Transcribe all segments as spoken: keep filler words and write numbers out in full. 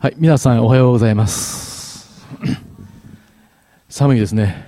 はい、皆さんおはようございます。寒いですね。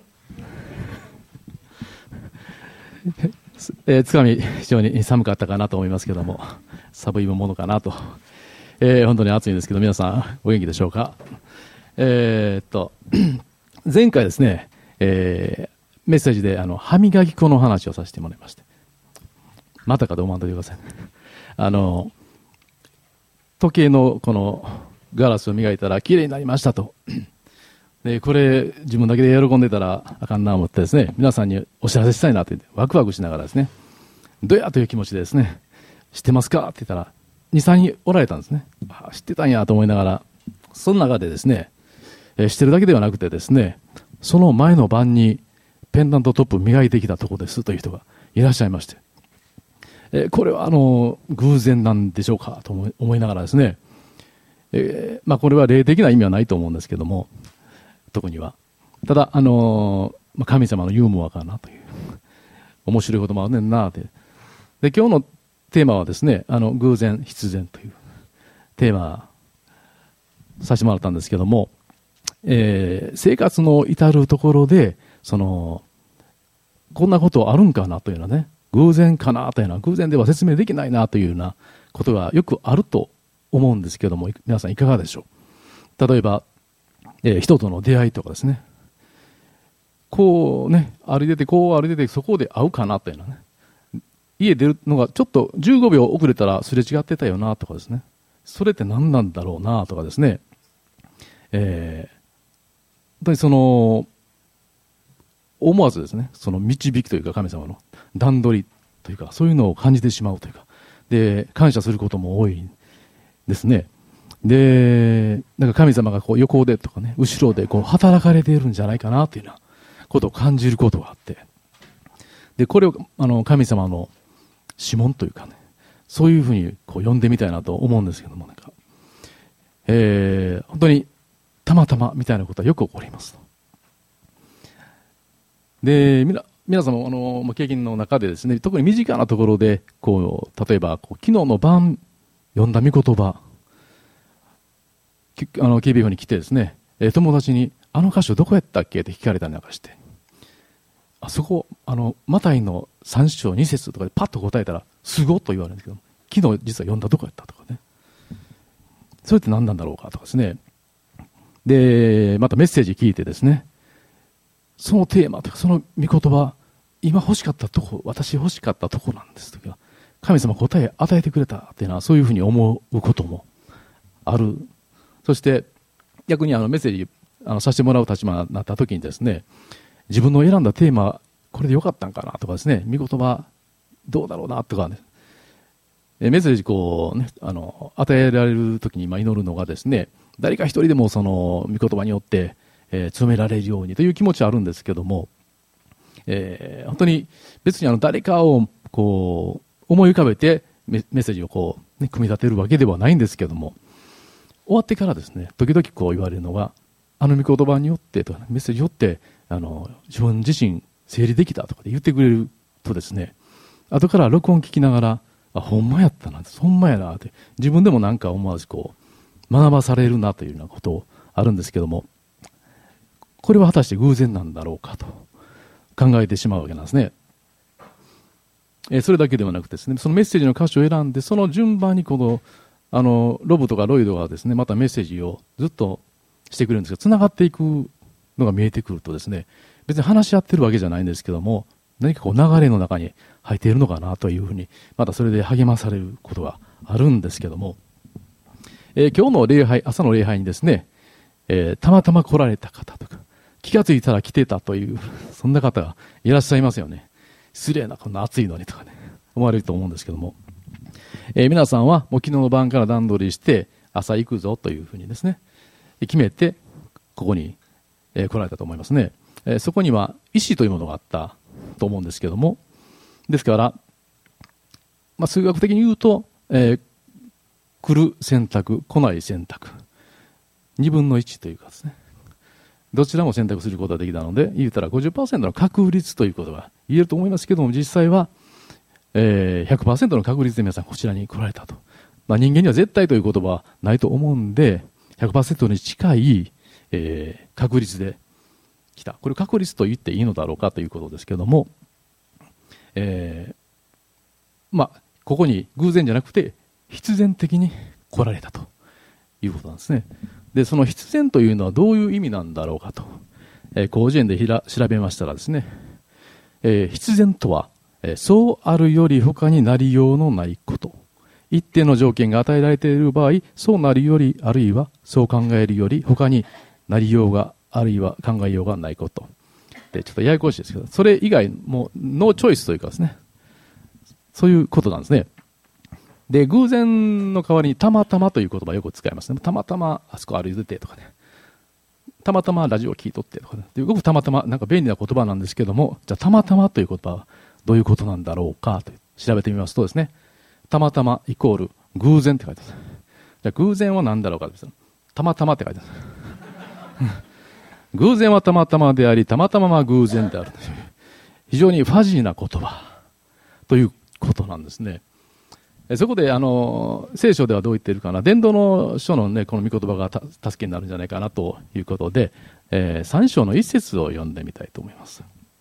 えー、つかみ非常に寒かったかなと思いますけども、寒いものかなと、えー、本当に暑いんですけど、皆さんお元気でしょうか。えー、っと前回ですね、えー、メッセージであの歯磨き粉の話をさせてもらいまして、またかと思わんといてください。あの時計のこのガラスを磨いたら綺麗になりましたと。でこれ自分だけで喜んでたらあかんなと思ってですね、皆さんにお知らせしたいなと言ってワクワクしながらですね、どうやという気持ちでですね、知ってますかって言ったらに、さんにんおられたんですね。あ、知ってたんやと思いながら、その中でですね、えー、知ってるだけではなくてですね、その前の晩にペンダントトップ磨いてきたとこですという人がいらっしゃいまして、えー、これはあの偶然なんでしょうかと思い、思いながらですね、えーまあ、これは霊的な意味はないと思うんですけども、特にはただ、あのー、神様のユーモアかなという、面白いこともあるねんなって。で今日のテーマはですね、あの偶然必然というテーマさせてもらったんですけども、えー、生活の至るところでそのこんなことあるんかなというのはね、偶然かなというのは、偶然では説明できないなというようなことがよくあると思うんですけども、皆さんいかがでしょう。例えば、えー、人との出会いとかですね、こうね歩いててこう歩いててそこで会うかなというのはね、家出るのがちょっとじゅうごびょう遅れたらすれ違ってたよなとかですね、それって何なんだろうなとかですね、えー、本当にその思わずですね、その導きというか神様の段取りというか、そういうのを感じてしまうというかで、感謝することも多いですね。でなんか神様がこう横でとかね、後ろでこう働かれているんじゃないかなというようなことを感じることがあって、でこれをあの神様の指紋というかね、そういうふうにこう呼んでみたいなと思うんですけども、なんか、えー、本当にたまたまみたいなことはよく起こります。でみな皆様あの経験の中でですね、特に身近なところでこう例えばこう昨日の晩読んだ御言葉、あの ケービーエフ に来てですね、友達にあの箇所どこやったっけって聞かれたりなんかして、あそこあのマタイのさん章に節とかでパッと答えたらすごっと言われるんですけど、昨日実は読んだとこやったとかね、それって何なんだろうかとかですね。でまたメッセージ聞いてですね、そのテーマとかその御言葉、今欲しかったとこ、私欲しかったとこなんですとか、神様答え与えてくれたっていうのはそういうふうに思うこともある。そして逆にあのメッセージあのさせてもらう立場になった時にですね、自分の選んだテーマこれでよかったんかなとかですね、御言葉どうだろうなとかね、メッセージこう、ね、あの与えられる時に今祈るのがですね、誰か一人でもその御言葉によって、えー、務められるようにという気持ちはあるんですけども、えー、本当に別にあの誰かをこう思い浮かべてメッセージをこう、ね、組み立てるわけではないんですけども、終わってからですね、時々こう言われるのが、あの御言葉によってとか、ね、メッセージによってあの自分自身整理できたとかで言ってくれるとですね、後から録音聞きながら、あ、ほんまやったな、ほんまやなって自分でもなんか思わずこう学ばされるなというようなことあるんですけども、これは果たして偶然なんだろうかと考えてしまうわけなんですね。えー、それだけではなくてですね、そのメッセージの箇所を選んでその順番にこのあのロブとかロイドがですね、またメッセージをずっとしてくれるんですが、つながっていくのが見えてくるとですね、別に話し合ってるわけじゃないんですけども、何かこう流れの中に入っているのかなというふうに、またそれで励まされることがあるんですけども、えー、今日の礼拝、朝の礼拝にですね、えー、たまたま来られた方とか、気がついたら来てたというそんな方がいらっしゃいますよね。失礼な、こんな暑いのにとかね、思われると思うんですけども、えー、皆さんはもう昨日の晩から段取りして朝行くぞというふうにですね決めてここに、えー、来られたと思いますね。えー、そこには意思というものがあったと思うんですけども、ですから、まあ、数学的に言うと、えー、来る選択来ない選択にぶんのいちというかですね、どちらも選択することができたので、言うたら ごじゅっパーセント の確率ということが言えると思いますけども、実際は、えー、ひゃくパーセント の確率で皆さんこちらに来られたとまあ、人間には絶対という言葉はないと思うんで、ひゃくパーセント に近い、えー、確率で来た。これ確率と言っていいのだろうかということですけれども、えー、まあ、ここに偶然じゃなくて、必然的に来られたということなんですね。で、その必然というのはどういう意味なんだろうかと、えー、広辞苑でひら調べましたらですね、えー、必然とは、えー、そうあるより他になりようのないこと。一定の条件が与えられている場合、そうなるより、あるいはそう考えるより他になりようが、あるいは考えようがないこと。で、ちょっとややこしいですけど、それ以外もノーチョイスというかですね、そういうことなんですね。で、偶然の代わりにたまたまという言葉をよく使いますね。たまたまあそこ歩いててとかね。たまたまラジオを聞いとってとかね。よくたまたま、なんか便利な言葉なんですけども、じゃあたまたまという言葉はどういうことなんだろうかと調べてみますとですね、たまたまイコール偶然って書いてある。じゃあ偶然は何だろうかです。たまたまって書いてある。偶然はたまたまであり、たまたまは偶然である。非常にファジーな言葉ということなんですね。そこであの聖書ではどう言っているかな、伝道の書の、ね、この御言葉が助けになるんじゃないかなということで、えー、さん章の一節を読んでみたいと思います。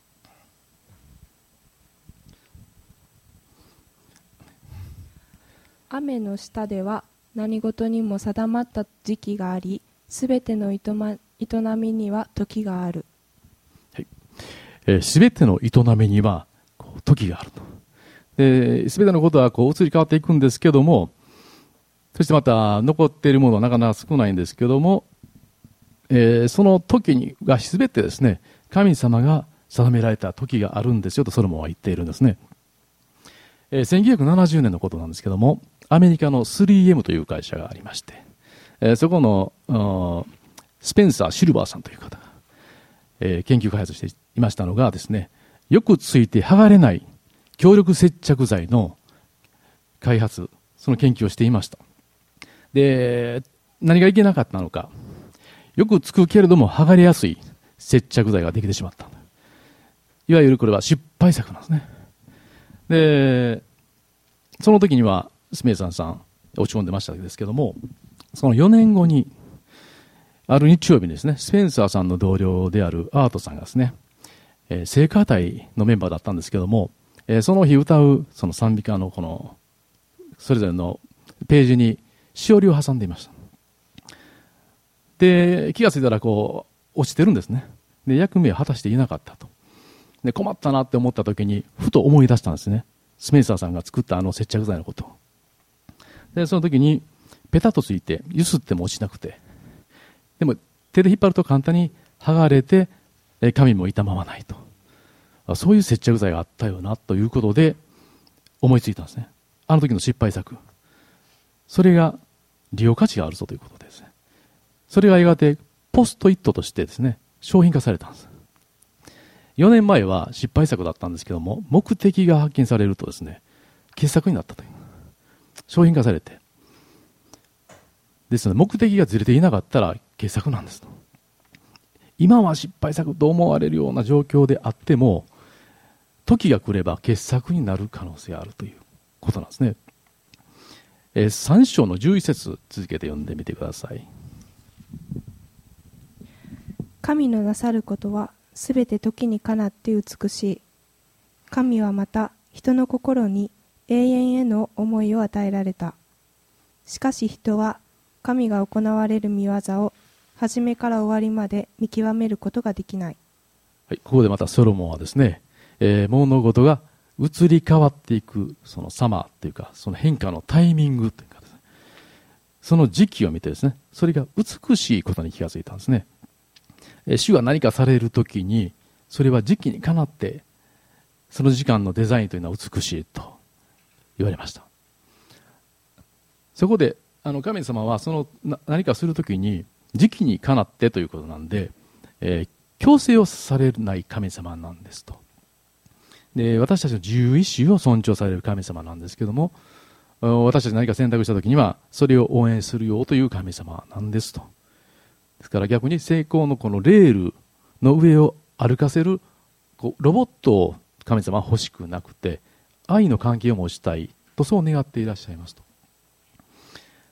雨の下では何事にも定まった時期があり、すべての営みには時がある。 はい、えー、すべての営みにはこう時があると。で、すべてのことはこう移り変わっていくんですけども、そしてまた残っているものはなかなか少ないんですけども、えー、その時にがすべてですね、神様が定められた時があるんですよとソロモンは言っているんですね。えー、せんきゅうひゃくななじゅうねんのことなんですけども、アメリカの スリーエム という会社がありまして、えー、そこのスペンサー・シルバーさんという方が、えー、研究開発していましたのがですね、よくついて剥がれない強力接着剤の開発、その研究をしていました。で、何がいけなかったのか、よくつくけれども剥がれやすい接着剤ができてしまった。いわゆるこれは失敗作なんですね。で、その時にはスメイサンさん落ち込んでましたですけども、そのよねんごにある日曜日にですね、スペンサーさんの同僚であるアートさんがですね、えー、聖歌隊のメンバーだったんですけども、えー、その日歌うその賛美歌のこのそれぞれのページにしおりを挟んでいました。で、気がついたらこう落ちてるんですね。で、役目を果たしていなかったと。で、困ったなって思った時にふと思い出したんですね。スメイサーさんが作ったあの接着剤のことを。で、その時にペタッとついて揺すっても落ちなくて、でも手で引っ張ると簡単に剥がれて紙も傷まわないと。そういう接着剤があったよなということで思いついたんですね。あの時の失敗作。それが利用価値があるぞということですね。それがやがてポストイットとしてですね、商品化されたんです。よねんまえは失敗作だったんですけども、目的が発見されるとですね、傑作になったという。商品化されて。ですので、目的がずれていなかったら傑作なんですと。今は失敗作と思われるような状況であっても、時が来れば傑作になる可能性があるということなんですね。えー、さん章のじゅういち節続けて読んでみてください。 神のなさることはすべて時にかなって美しい。神はまた人の心に永遠への思いを与えられた。しかし人は神が行われる御業を初めから終わりまで見極めることができない。 はい、ここでまたソロモンはですね、えー、物事が移り変わっていくその様というか、その変化のタイミングというかですね、その時期を見てですね、それが美しいことに気がついたんですね。えー、主が何かされるときに、それは時期にかなって、その時間のデザインというのは美しいと言われました。そこであの神様はその何かするときに時期にかなってということなんで、えー、強制をされない神様なんですと。で、私たちの自由意志を尊重される神様なんですけども、私たち何か選択したときにはそれを応援するよという神様なんですと。ですから逆に成功のこのレールの上を歩かせるこうロボットを神様は欲しくなくて、愛の関係を持ちたいとそう願っていらっしゃいますと。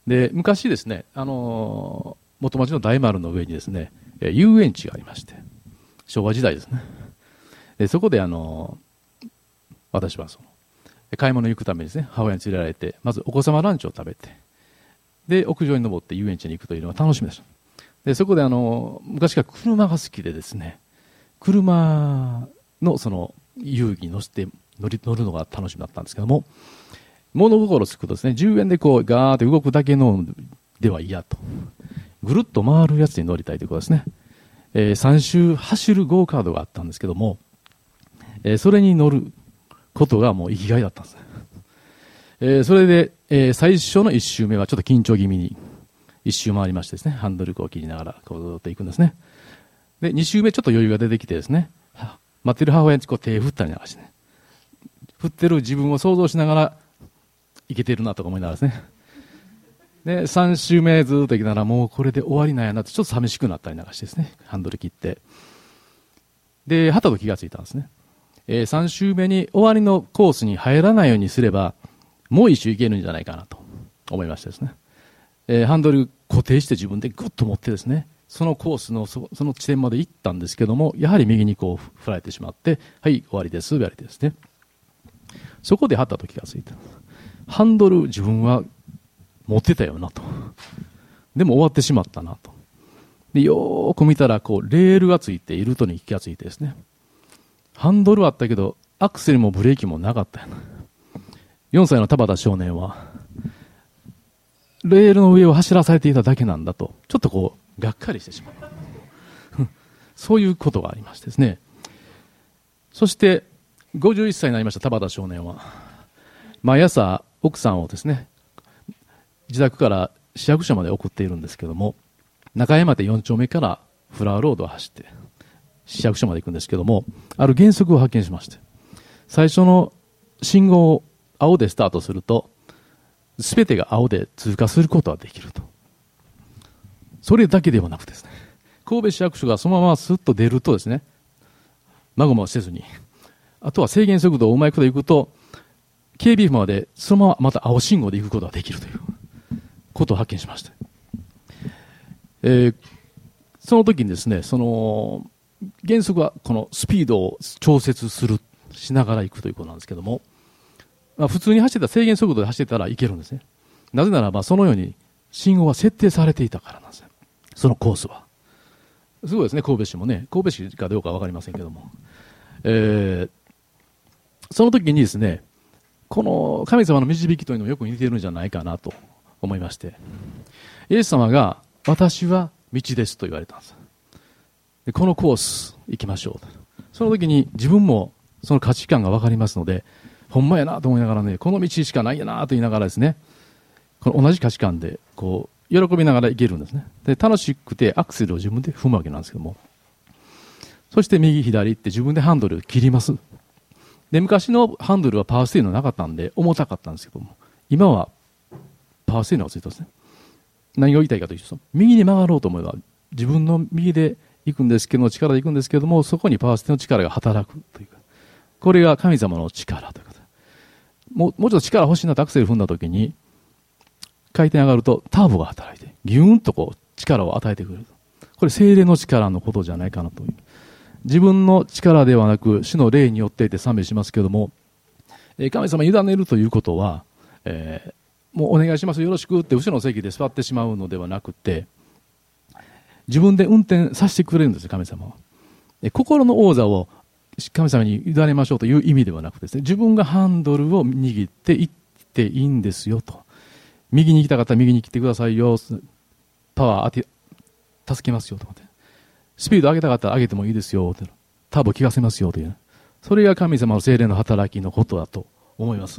で、昔ですね、あのー、元町の大丸の上にですね、遊園地がありまして、昭和時代ですね。で、そこであのー、私はその、買い物に行くためにですね、母親に連れられて、まずお子様ランチを食べて、で、屋上に登って遊園地に行くというのが楽しみでした。で、そこであのー、昔から車が好きでですね、車のその遊戯に乗せて乗り乗るのが楽しみだったんですけども、物心つくとですね、じゅうえんでこうガーッと動くだけのでは嫌と、ぐるっと回るやつに乗りたいということですね。えー、さん周走るゴーカードがあったんですけども、えー、それに乗ることがもう生きがいだったんですね。えー、それで、えー、最初のいち周目はちょっと緊張気味にいち周回りましてですね、ハンドルを切りながらこうずっと行くんですね。で、に周目ちょっと余裕が出てきてですね、待ってる母親にこう手振ったりなんかしてね、振ってる自分を想像しながらいけてるなとか思いながらですね。で、さん周目ずっと行きながらもうこれで終わりなんやなってちょっと寂しくなったりなんかしてですね、ハンドル切って。で、はたと気がついたんですね。えー、さん周目に終わりのコースに入らないようにすれば、もう一周行けるんじゃないかなと思いましてですね。えー、ハンドル固定して自分でグッと持ってですね、そのコースの そ, その地点まで行ったんですけども、やはり右にこう振られてしまって、はい、終わりです、終わりですね。そこではったと気がついた。ハンドル自分は持ってたよなと。でも終わってしまったなと。で、よーく見たら、こう、レールがついているとに気がついてですね。ハンドルはあったけど、アクセルもブレーキもなかったよな。よんさいの田畑少年は、レールの上を走らされていただけなんだと、ちょっとこう、がっかりしてしまう。そういうことがありましてですね。そして、ごじゅういっさいになりました田畑少年は、毎朝奥さんをですね、自宅から市役所まで送っているんですけども、中山手よん丁目からフラワーロードを走って市役所まで行くんですけども、ある原則を発見しまして、最初の信号を青でスタートすると、すべてが青で通過することができると。それだけではなくですね、神戸市役所がそのままスッと出るとですね、まごまごせずに、あとは制限速度をうまいこと行くと、警備府までそのまままた青信号で行くことができるということを発見しました。えー、その時にですね、その原則はこのスピードを調節するしながら行くということなんですけども、まあ、普通に走ってた制限速度で走ってたらいけるんですね。なぜならばそのように信号は設定されていたからなんですね。そのコースはすごいですね。神戸市もね、神戸市かどうかは分かりませんけども、えー、その時にですね、この神様の導きというのもよく似ているんじゃないかなと思いまして、イエス様が私は道ですと言われたんです。でこのコース行きましょう。その時に自分もその価値観が分かりますので、ほんまやなと思いながらね、この道しかないやなと言いながらですね、この同じ価値観でこう喜びながら行けるんですね。で楽しくてアクセルを自分で踏むわけなんですけども、そして右左って自分でハンドルを切ります。で昔のハンドルはパワーステーリングなかったんで重たかったんですけども、今はパワーステーリングがついてますね。何を言いたいかというと、右に曲がろうと思えば自分の右で行くんですけど、力で行くんですけども、そこにパワーステーリングの力が働くというか、これが神様の力というか、もうもうちょっと力欲しいなとアクセル踏んだ時に回転上がるとターボが働いてギューンとこう力を与えてくれる。これ聖霊の力のことじゃないかなという。自分の力ではなく主の霊によっていて賛美しますけども、神様に委ねるということは、えーもうお願いしますよろしくって後ろの席で座ってしまうのではなくて、自分で運転させてくれるんですよ、神様は。心の王座を神様に委ねましょうという意味ではなくてですね、自分がハンドルを握っていっていいんですよと。右に行きたかったら右に来てくださいよ、パワー当て助けますよと。スピード上げたかったら上げてもいいですよ、ターボ効かせますよという、それが神様の聖霊の働きのことだと思います。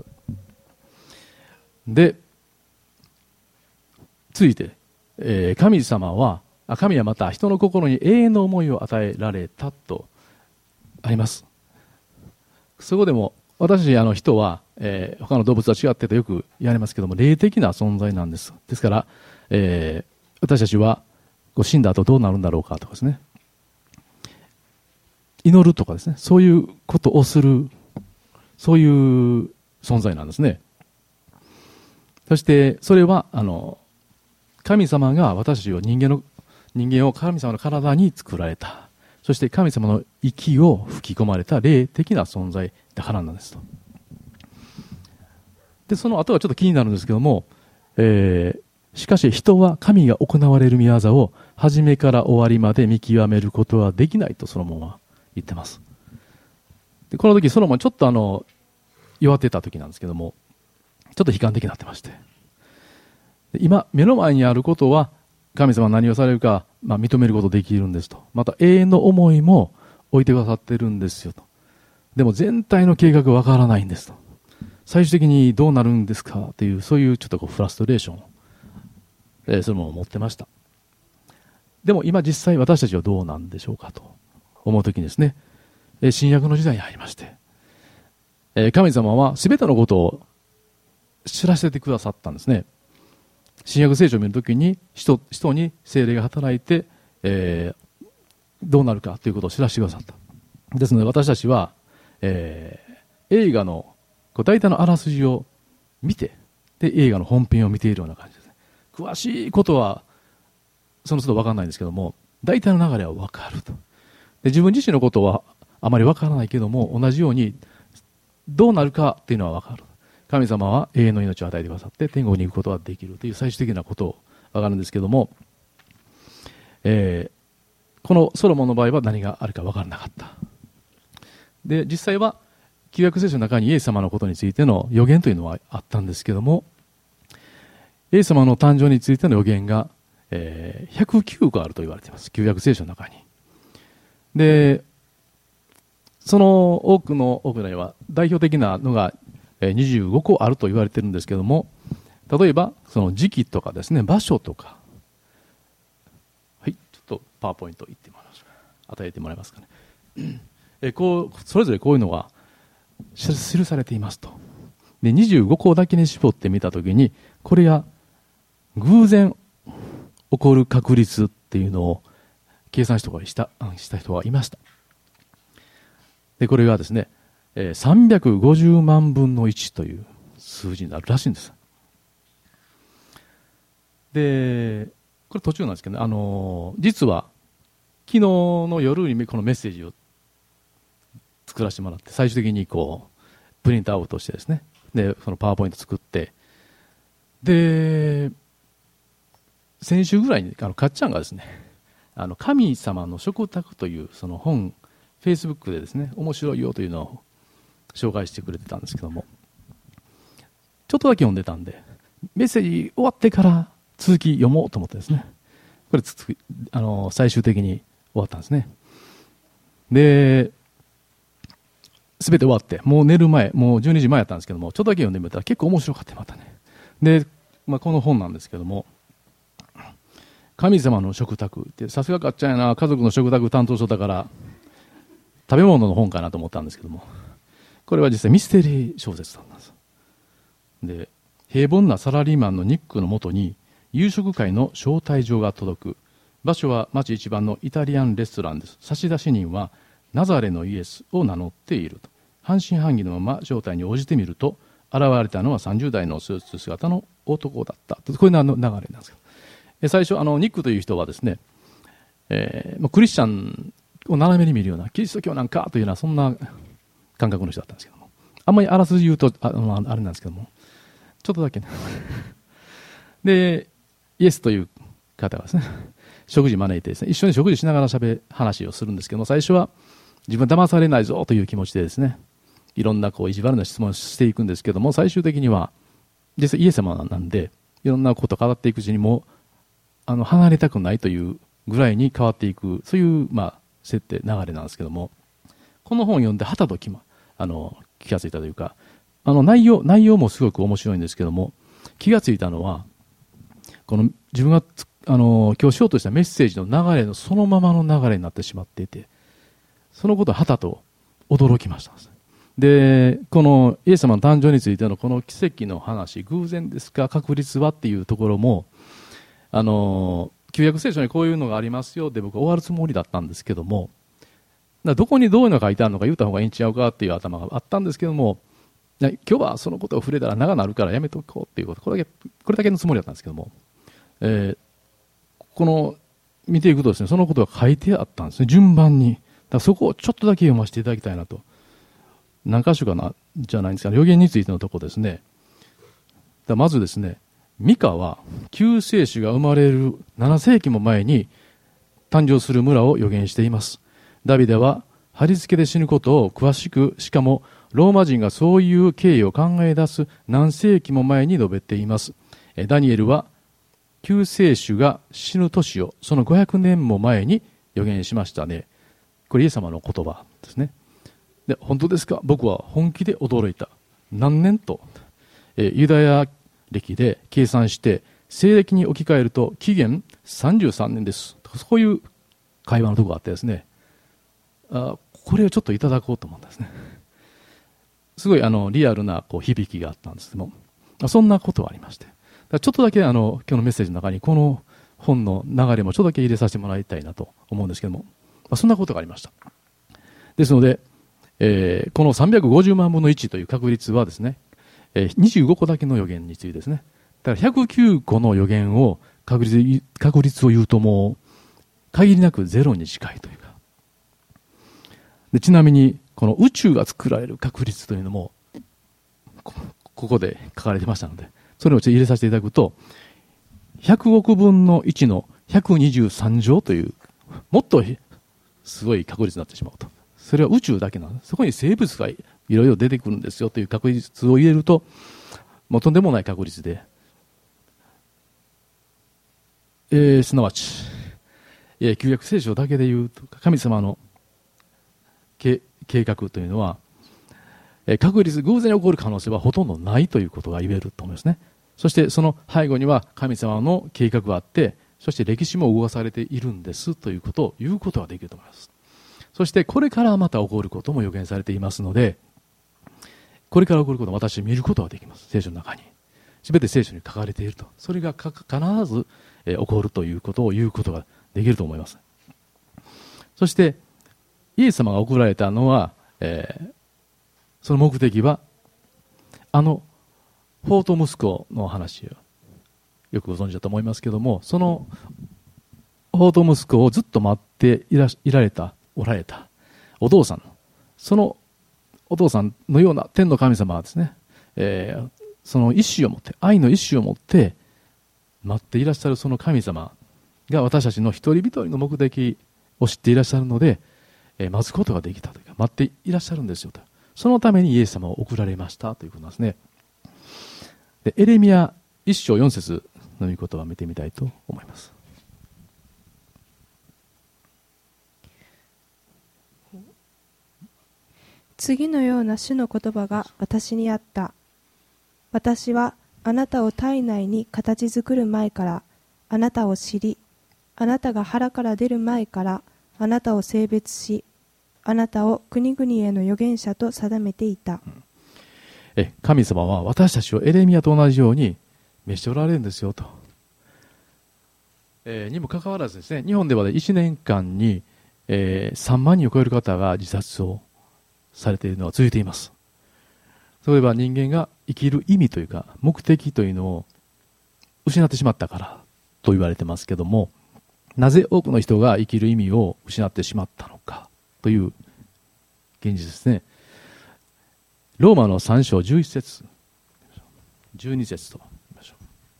で続いて、えー、神様は神はまた人の心に永遠の思いを与えられたとあります。そこでも私あの人は、えー、他の動物は違ってとよく言われますけども、霊的な存在なんです。ですから、えー、私たちはこう死んだ後どうなるんだろうかとかですね、祈るとかですね、そういうことをする、そういう存在なんですね。そしてそれはあの神様が私たちを人間の人間を神様の体に作られた。そして神様の息を吹き込まれた霊的な存在だからなんですと。で、その後はちょっと気になるんですけども、えー、しかし人は神が行われる御業を初めから終わりまで見極めることはできないとソロモンは言ってます。で、この時ソロモンちょっとあの、弱ってた時なんですけども、ちょっと悲観的になってまして。今、目の前にあることは、神様は何をされるか、まあ、認めることできるんですと。また永遠の思いも置いてくださってるんですよと。でも全体の計画わからないんですと。最終的にどうなるんですかっていう、そういうちょっとこうフラストレーションを、えー、それも持ってました。でも今実際私たちはどうなんでしょうかと思うときにですね、えー、新約の時代に入りまして、えー、神様は全てのことを知らせてくださったんですね。新約聖書を見るときに 人, 人に聖霊が働いて、えー、どうなるかということを知らせてくださった。ですので私たちは、えー、映画の大体のあらすじを見て、で映画の本編を見ているような感じですね。詳しいことはその都度分からないんですけども、大体の流れは分かると。で自分自身のことはあまり分からないけども、同じようにどうなるかっていうのは分かる。神様は永遠の命を与えてくださって天国に行くことができるという最終的なことを分かるんですけども、えー、このソロモンの場合は何があるか分からなかった。で実際は旧約聖書の中にイエス様のことについての予言というのはあったんですけども、イエス様の誕生についての予言が、えー、ひゃくきゅうこあると言われています、旧約聖書の中に。でその多くの多くのは代表的なのがにじゅうごこあると言われているんですけども、例えばその時期とかですね、場所とか、はい、ちょっとパワーポイント言ってもらいますか、与えてもらえますかね。えこうそれぞれこういうのが記されていますと。でにじゅうごこだけに絞ってみたときに、これが偶然起こる確率っていうのを計算したしたした人がいました。でこれがですね、さんびゃくごじゅうまんぶんのいちという数字になるらしいんです。でこれ途中なんですけど、ね、あの実は昨日の夜にこのメッセージを作らせてもらって、最終的にこうプリントアウトしてですね、でそのパワーポイント作って、で先週ぐらいにあのかっちゃんがですね、あの神様の食卓というその本、フェイスブックでですね、面白いよというのを紹介してくれてたんですけども、ちょっとだけ読んでたんで、メッセージ終わってから続き読もうと思ってですね、これつあの最終的に終わったんですね。で、すべて終わって、もう寝る前、もうじゅうにじまえやったんですけども、ちょっとだけ読んでみたら結構面白かった、またね。で、まあ、この本なんですけども、神様の食卓って、さすがかっちゃんやな、家族の食卓担当者だから食べ物の本かなと思ったんですけども、これは実際ミステリー小説だったんです。で、平凡なサラリーマンのニックのもとに夕食会の招待状が届く。場所は町一番のイタリアンレストランです。差出人はナザレのイエスを名乗っていると。半信半疑のまま招待に応じてみると、現れたのはさんじゅう代のスーツ姿の男だったと。こういう流れなんですけど、最初あのニックという人はですね、えー、クリスチャンを斜めに見るような、キリスト教なんかというようなそんな感覚の人だったんですけども、あんまりあらすじ言うと あ, あれなんですけども、ちょっとだけねでイエスという方がですね、食事招いてですね、一緒に食事しながらしゃべ話をするんですけども、最初は自分騙されないぞという気持ちでですね、いろんなこう意地悪な質問をしていくんですけども、最終的には実際イエス様なんで、いろんなことを語っていくうちにもあの離れたくないというぐらいに変わっていく、そういうまあ設定流れなんですけども、この本を読んではたとき、ま、あの気がついたというか、あの内容内容もすごく面白いんですけども、気がついたのは、この自分があの今日しようとしたメッセージの流れのそのままの流れになってしまっていて、そのことははたと驚きました。で、このイエス様の誕生についてのこの奇跡の話、偶然ですか確率はっていうところも、あの旧約聖書にこういうのがありますよって僕は終わるつもりだったんですけども、どこにどういうのが書いてあるのか言った方がいいんちゃうかっていう頭があったんですけども、今日はそのことを触れたら長なるからやめとこうっていうこと、これだけこれだけのつもりだったんですけども、 えー、この見ていくとですね、そのことが書いてあったんですね、順番に。だからそこをちょっとだけ読ませていただきたいなと。何箇所かなじゃないんですか、預言についてのところですね。だまずですね、ミカは救世主が生まれるななせいきも前に誕生する村を予言しています。ダビデは貼り付けで死ぬことを詳しく、しかもローマ人がそういう経緯を考え出す何世紀も前に述べています。ダニエルは救世主が死ぬ年をそのごひゃくねんも前に予言しましたね。これイエス様の言葉ですね。で、本当ですか？僕は本気で驚いた。何年と、えユダヤ歴で計算して西暦に置き換えると紀元さんじゅうさんねんです。そういう会話のところがあってですね、あこれをちょっといただこうと思うんですね。すごいあのリアルなこう響きがあったんですけども、そんなことがありまして、ちょっとだけあの今日のメッセージの中にこの本の流れもちょっとだけ入れさせてもらいたいなと思うんですけども、まあ、そんなことがありました。ですので、えー、このさんびゃくごじゅうまんぶんのいちという確率はですね、えー、にじゅうごこだけの予言についてですね。だからひゃくきゅうこの予言を確率、確率を言うともう限りなくゼロに近いというか。でちなみにこの宇宙が作られる確率というのもここで書かれてましたので、それをちょっと入れさせていただくと、ひゃくおくぶんのいちのひゃくにじゅうさん乗というもっとすごい確率になってしまうと。それは宇宙だけなの。そこに生物がいろいろ出てくるんですよという確率を入れると、もうとんでもない確率で、えー、すなわち、えー、旧約聖書だけで言うと神様の計画というのは、えー、確率偶然に起こる可能性はほとんどないということが言えると思いますね。そしてその背後には神様の計画があって、そして歴史も動かされているんですということを言うことができると思います。そしてこれからまた起こることも予言されていますので、これから起こることを私見ることができます。聖書の中にすべて聖書に書かれていると、それが必ず、えー、起こるということを言うことができると思います。そしてイエス様が送られたのは、えー、その目的はあのフォート息子の話をよくご存知だと思いますけども、そのフォート息子をずっと待っていら、いられたおられたお父さん、そのお父さんのような天の神様はですね、えー、その意志を持って、愛の意志を持って待っていらっしゃるその神様が私たちの一人一人の目的を知っていらっしゃるので、えー、待つことができたというか、待っていらっしゃるんですよと。そのためにイエス様を送られましたということなんですね。でエレミヤ一章四節の御言葉を見てみたいと思います。 次のような主の言葉が私にあった。私はあなたを体内に形作る前からあなたを知り、あなたが腹から出る前からあなたを性別し、あなたを国々への預言者と定めていた。 え神様は私たちをエレミヤと同じように召しておられるんですよと。えー、にもかかわらずですね、日本ではいちねんかんに、えー、さんまんにんを超える方が自殺をされているのは続いています。それは人間が生きる意味というか目的というのを失ってしまったからと言われてますけども、なぜ多くの人が生きる意味を失ってしまったのかという現実ですね。ローマのさん章じゅういち節じゅうに節と言いましょ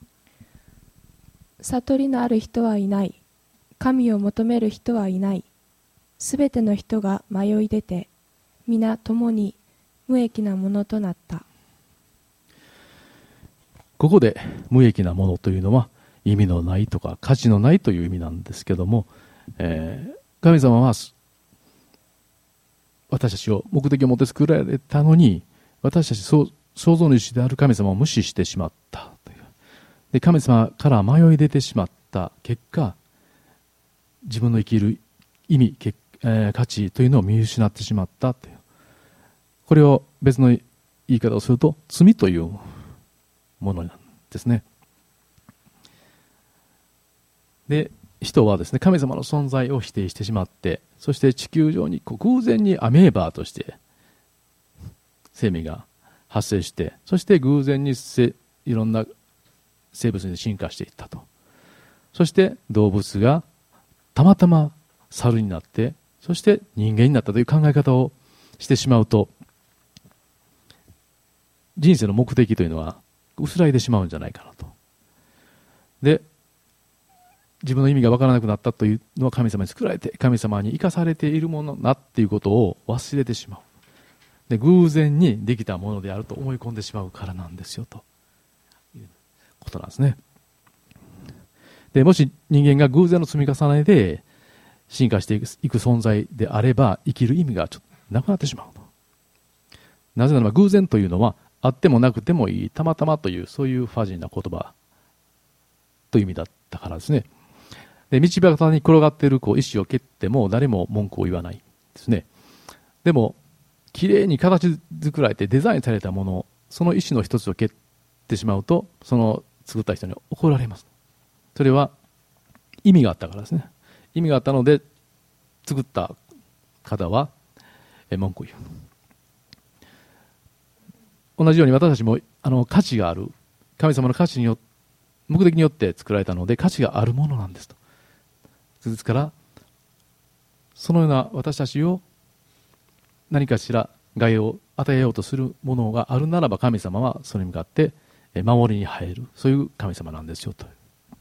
う。悟りのある人はいない。神を求める人はいない。すべての人が迷い出て、皆共に無益なものとなった。 ここで無益なものというのは意味のないとか価値のないという意味なんですけども、えー、神様は私たちを目的を持って作られたのに、私たち創造主である神様を無視してしまったという。で、神様から迷い出てしまった結果、自分の生きる意味、えー、価値というのを見失ってしまったという。これを別の言い方をすると罪というものなんですね。で、人はですね、神様の存在を否定してしまって、そして地球上にこう偶然にアメーバーとして生命が発生して、そして偶然にせいろんな生物に進化していったと。 そして動物がたまたま猿になって、そして人間になったという考え方をしてしまうと、人生の目的というのは薄らいでしまうんじゃないかなと。で、自分の意味が分からなくなったというのは神様に作られて、神様に生かされているものだっていうことを忘れてしまう。で、偶然にできたものであると思い込んでしまうからなんですよ、ということなんですね。で、もし人間が偶然の積み重ねで進化していく、いく存在であれば、生きる意味がちょっとなくなってしまうと。なぜならば偶然というのは、あってもなくてもいい、たまたまという、そういうファジーな言葉という意味だったからですね。で、道端に転がっているこう石を蹴っても誰も文句を言わないですね。でも、きれいに形作られてデザインされたもの、その石の一つを蹴ってしまうと、その作った人に怒られます。それは意味があったからですね。意味があったので、作った方は文句を言う。同じように私たちもあの価値がある、神様の価値によ目的によって作られたので価値があるものなんですと。ですからそのような私たちを何かしら害を与えようとするものがあるならば、神様はそれに向かって守りに入る、そういう神様なんですよと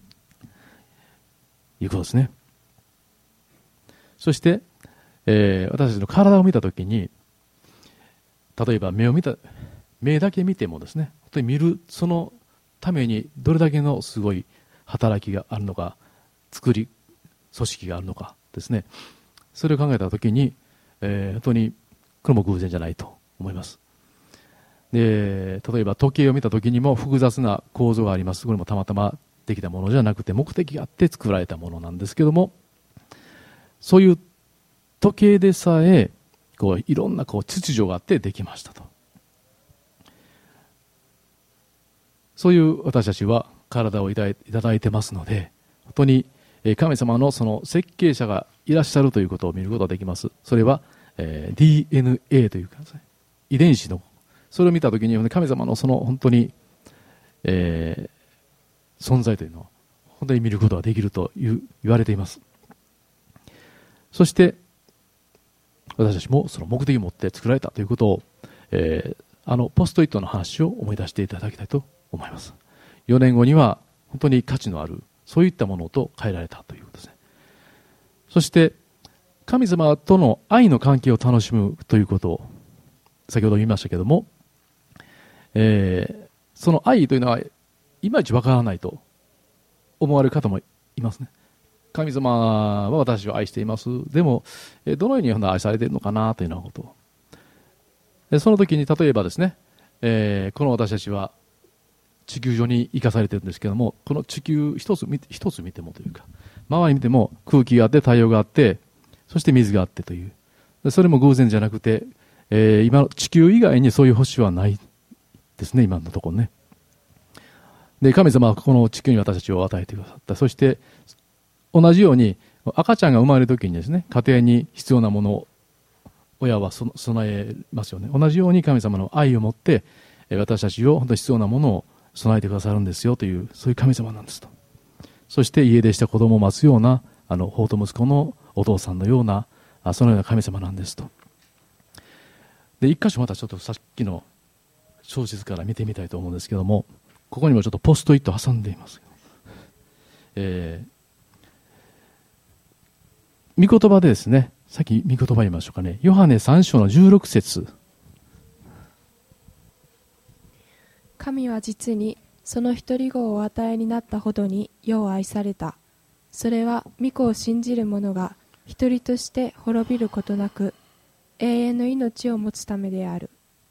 いうことですね。そして、えー、私たちの体を見たときに、例えば目を見た目だけ見てもですね、本当に見るそのためにどれだけのすごい働きがあるのか、作り組織があるのかですね、それを考えたときに、えー、本当にこれも偶然じゃないと思います。で、例えば時計を見たときにも複雑な構造があります。これもたまたまできたものじゃなくて目的があって作られたものなんですけども、そういう時計でさえこういろんなこう秩序があってできましたと。そういう私たちは体をいただいてますので、本当に神様のその設計者がいらっしゃるということを見ることができます。それは、えー、ディーエヌエー というか、遺伝子の、それを見たときに神様のその本当に、えー、存在というのを本当に見ることができるという言われています。そして私たちもその目的を持って作られたということを、えー、あのポストイットの話を思い出していただきたいと思います。よねんごには本当に価値のあるそういったものと変えられたということですね。そして神様との愛の関係を楽しむということを先ほど言いましたけども、えー、その愛というのはいまいちわからないと思われる方もいますね。神様は私を愛しています。でもどのように愛されているのかなというようなことを、その時に例えばですね、えー、この私たちは地球上に生かされているんですけども、この地球一つ見て、一つ見てもというか、周り見ても空気があって太陽があって、そして水があってという、それも偶然じゃなくて、えー、今の地球以外にそういう星はないですね、今のところね。で、神様はこの地球に私たちを与えてくださった。そして同じように赤ちゃんが生まれるときにですね、家庭に必要なものを親は備えますよね。同じように神様の愛を持って私たちを本当に必要なものを備えてくださるんですよという、そういう神様なんですと。そして家出した子供を待つようなあの法と息子のお父さんのような、そのような神様なんですと。で、一箇所またちょっとさっきの小説から見てみたいと思うんですけども、ここにもちょっとポストイット挟んでいます。えー、御言葉でですね、さっき御言葉言いましょうかね。ヨハネさん章のじゅうろく節。 神は実にその一人子をお与えになったほどに世を愛された。それは御子を信じる者が一人として滅びることなく永遠の命を持つためである。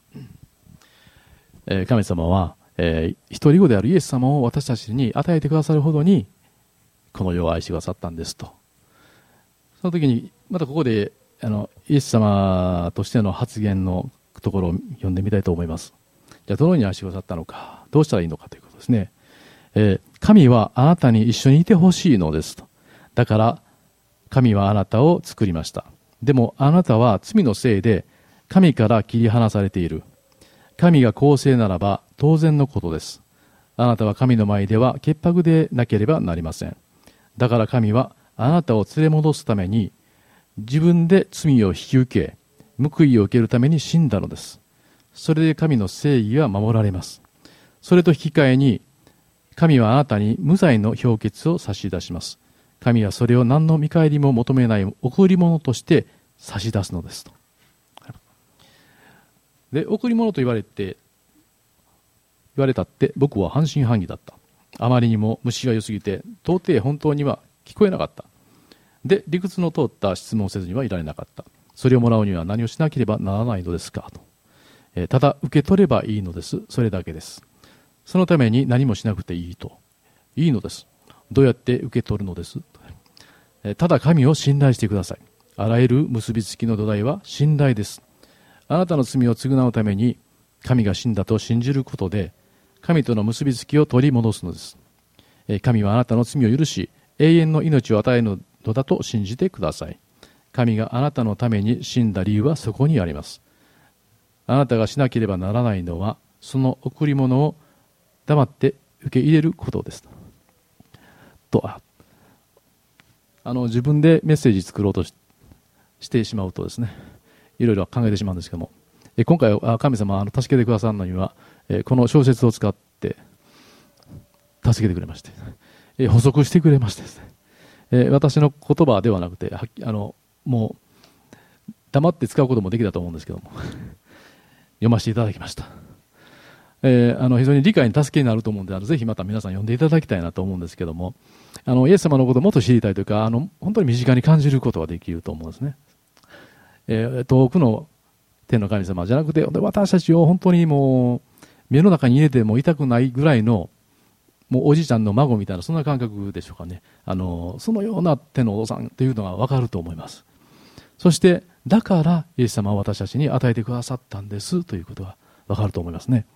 えー、神様は、えー、一人子であるイエス様を私たちに与えてくださるほどにこの世を愛してくださったんですと。その時にまたここであのイエス様としての発言のところを読んでみたいと思います。じゃあどのように愛してくださったのか、どうしたらいいのかということですね。えー、神はあなたに一緒にいてほしいのですと。だから神はあなたを作りました。でもあなたは罪のせいで神から切り離されている。神が公正ならば当然のことです。あなたは神の前では潔白でなければなりません。 だから神はあなたを連れ戻すために自分で罪を引き受け、報いを受けるために死んだのです。それで神の正義は守られます。それと引き換えに神はあなたに無罪の評決を差し出します。神はそれを何の見返りも求めない贈り物として差し出すのですと。で、贈り物と言われて言われたって僕は半信半疑だった。あまりにも虫が良すぎて到底本当には聞こえなかった。で、理屈の通った質問をせずにはいられなかった。それをもらうには何をしなければならないのですかと、えー、ただ受け取ればいいのです。それだけです。そのために何もしなくていいと。いいのです。どうやって受け取るのです、えー、ただ神を信頼してください。あらゆる結びつきの土台は信頼です。あなたの罪を償うために神が死んだと信じることで神との結びつきを取り戻すのです。えー、神はあなたの罪を許し永遠の命を与えるのだと信じてください。神があなたのために死んだ理由はそこにあります。あなたがしなければならないのはその贈り物を黙って受け入れることです。とあの自分でメッセージ作ろうと し, してしまうとですね、いろいろ考えてしまうんですけども、え今回は神様はあの助けてくださるのには、えこの小説を使って助けてくれまして、え補足してくれましてですね、え私の言葉ではなくてはあのもう黙って使うこともできたと思うんですけども読ませていただきました。えー、あの非常に理解に助けになると思うので、あのぜひまた皆さん読んでいただきたいなと思うんですけども、あのイエス様のことをもっと知りたいというか、あの本当に身近に感じることができると思うんですね。えー、遠くの天の神様じゃなくて、私たちを本当にもう目の中に入れても痛くないぐらいのもうおじいちゃんの孫みたいな、そんな感覚でしょうかね。あのそのような天のお父さんというのが分かると思います。そしてだからイエス様は私たちに与えてくださったんですということが分かると思いますね。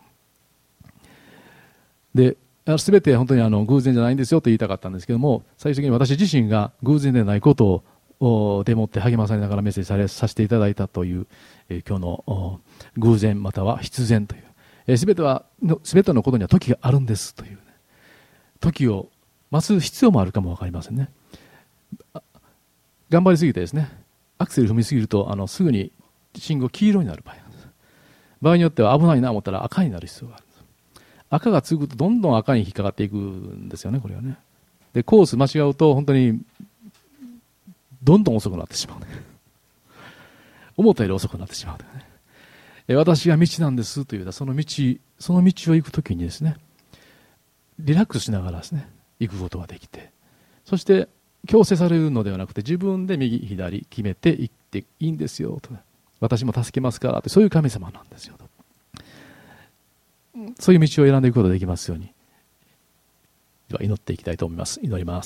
で、全て本当にあの偶然じゃないんですよと言いたかったんですけども、最終的に私自身が偶然でないことをでもって励まされながらメッセージされさせていただいたという、えー、今日の偶然または必然という、えー、全ては全てのことには時があるんですという、ね、時を待つ必要もあるかも分かりませんね。頑張りすぎてですね、アクセル踏みすぎるとあのすぐに信号黄色になる場合なんです。場合によっては危ないなと思ったら赤になる必要がある。赤がつくとどんどん赤に引っかかっていくんですよね、これはね。で、コース間違うと本当にどんどん遅くなってしまうね。思ったより遅くなってしまう、ね。え私が道なんですというその道、その道を行くときにですね、リラックスしながらですね、行くことができて、そして強制されるのではなくて自分で右左決めて行っていいんですよと、私も助けますからって、そういう神様なんですよと。そういう道を選んでいくことができますように、では祈っていきたいと思います。祈ります。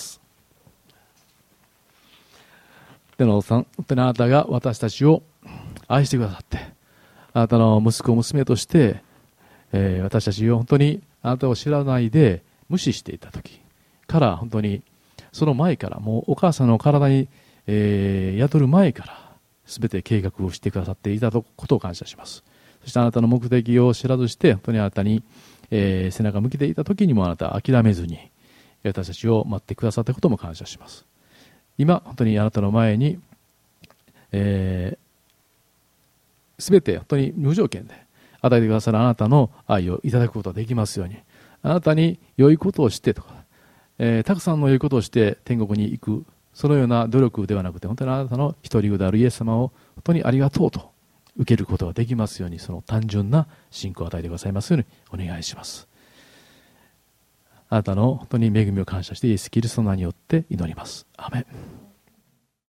天のお父さん、本当にあなたが私たちを愛してくださって、あなたの息子娘として、えー、私たちを本当にあなたを知らないで無視していた時から本当にその前からもうお母さんの体に、えー、宿る前から全て計画をしてくださっていたことを感謝します。そしてあなたの目的を知らずして本当にあなたに、えー、背中を向けていた時にもあなたは諦めずに私たちを待ってくださったことも感謝します。今本当にあなたの前に、えー、全て本当に無条件で与えてくださるあなたの愛をいただくことができますように、あなたに良いことをしてとか、えー、たくさんの良いことをして天国に行く、そのような努力ではなくて本当にあなたの一人子であるイエス様を本当にありがとうと受けることができますように、その単純な信仰を与えてくださいますようにお願いします。あなたの本当に恵みを感謝してイエス・キリストの名によって祈ります。アーメン。